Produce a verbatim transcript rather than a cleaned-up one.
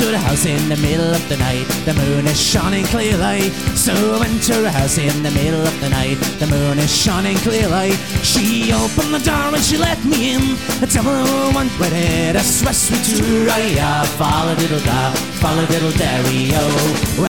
to the house in the middle of the night. The moon is shining clearly. So I went to the house in the middle of the night. The moon is shining clearly. She opened the door and she let me in. I tell her I want with it. A sweet sweet tour. Follow diddle da, follow diddle daddy-o.